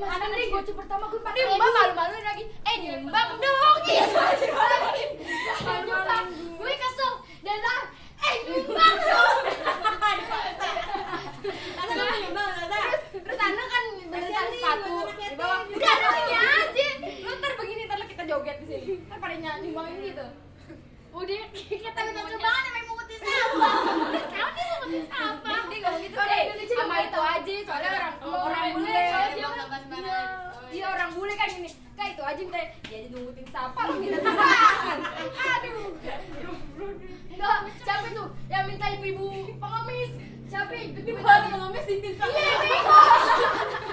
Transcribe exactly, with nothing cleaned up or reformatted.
Ada nih gocap pertama gue pakai Mbak malu-maluin lagi. Eh nyumbang dong. Iya nyumbang. Gue kesel dan lah eh nyumbang dong. Ada kan nyumbang ada. Terus Anda kan beneran sepatu di bawah. Udah ada sini aja. Lu ntar begini ntar kita joget di sini. Ntar pada nyumbangin gitu. Udah kita Tapi tak sumbangan emang mengutin sampah. Kau dia mengutin sampah. Dia ngomong gitu. Eh, sama itu aja soalnya orang orang bule. soalnya dia Emang kan- iya. Iya orang bule kan ini. Kayak itu aja minta dia aja nunggutin sampah lu minta sumbangan. Aduh. enggak siapa tuh yang minta ibu-ibu pengemis siapa ibu-ibu Pengemis diminta. iya nih